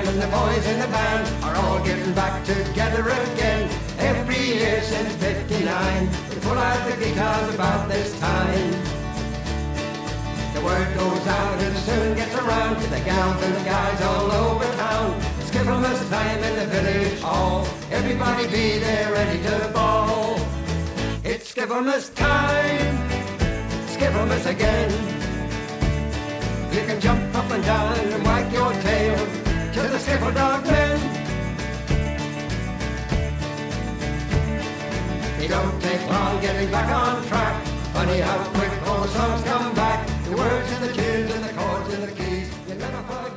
time, and the boys in the band are all getting back together again. Every year since '59, we pull out the guitars about this time. The word goes out and soon gets around to the gals and the guys all over town. Skifflemas time in the village hall, everybody be there ready to ball. It's Skifflemas time, Skifflemas again. You can jump up and down and wag your tail to the skiffle dog men. It don't take long getting back on track. Funny how quick old songs come back. The words and the tunes and the chords and the keys, you never forget.